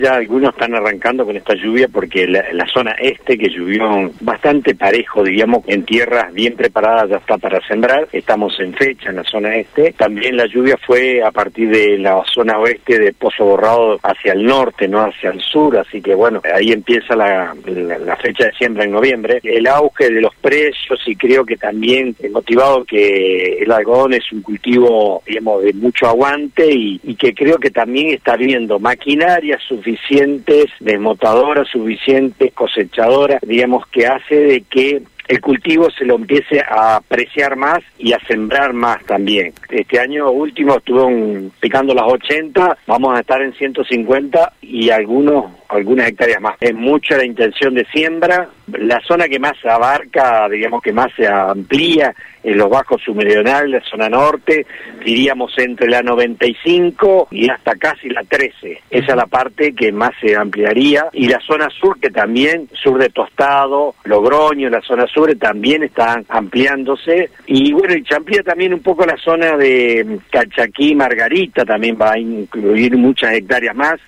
Ya algunos están arrancando con esta lluvia porque la zona este, que llovió bastante parejo, digamos, en tierras bien preparadas ya está para sembrar. Estamos en fecha en la zona este. También la lluvia fue a partir de la zona oeste de Pozo Borrado hacia el norte, no hacia el sur, así que bueno, ahí empieza la fecha de siembra en noviembre. El auge de los precios, y creo que también motivado que el algodón es un cultivo, digamos, de mucho aguante y que creo que también está viendo maquinarias suficientes, desmotadoras suficientes, cosechadoras, digamos, que hace de que el cultivo se lo empiece a apreciar más y a sembrar más también. Este año último estuvo picando las 80, vamos a estar en 150 y algunas hectáreas más. Es mucha la intención de siembra. La zona que más se abarca, digamos, que más se amplía, en los bajos submeridionales, la zona norte, diríamos entre la 95 y hasta casi la 13. Esa es la parte que más se ampliaría. Y la zona sur, que también, sur de Tostado, Logroño, la zona sur también están ampliándose. Y bueno, y se amplía también un poco la zona de Calchaquí, Margarita, también va a incluir muchas hectáreas más.